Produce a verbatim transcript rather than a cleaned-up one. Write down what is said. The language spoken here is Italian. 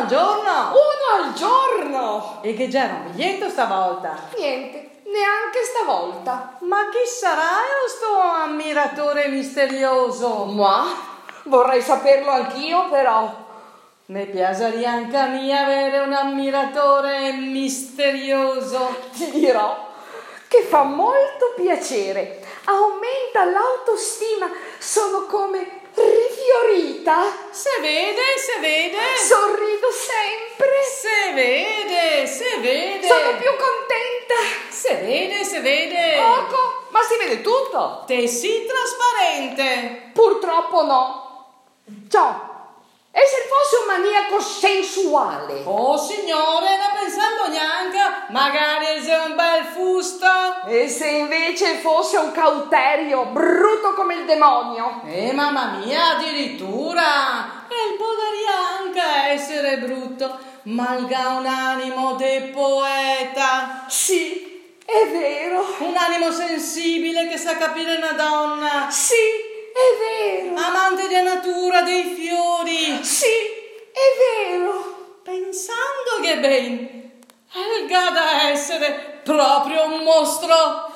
al giorno. Uno al giorno. E che c'era un biglietto stavolta? Niente, neanche stavolta. Ma chi sarà sto ammiratore misterioso? Ma vorrei saperlo anch'io, però. Mi piacerebbe anche a me avere un ammiratore misterioso. Ti dirò che fa molto piacere, aumenta l'autostima, sono come rifiorita. Se vede, se vede. Sorrido sempre. Se vede, se vede. Sono più contenta. Se vede, se vede. Poco, ma si vede tutto. Te sì trasparente. Purtroppo no. Ciao. E se fosse un maniaco sensuale? Oh signore, non pensando neanche, magari c'è un bel fusto. E se invece fosse un cauterio, brutto come il demonio? Eh mamma mia, addirittura. E potrebbe anche essere brutto, malga un animo de poeta. Sì, è vero. Un animo sensibile che sa capire una donna. Sì, è vero. Amante della natura, dei fiori. Sì, è vero. Pensando che ben, Elga da essere proprio un mostro.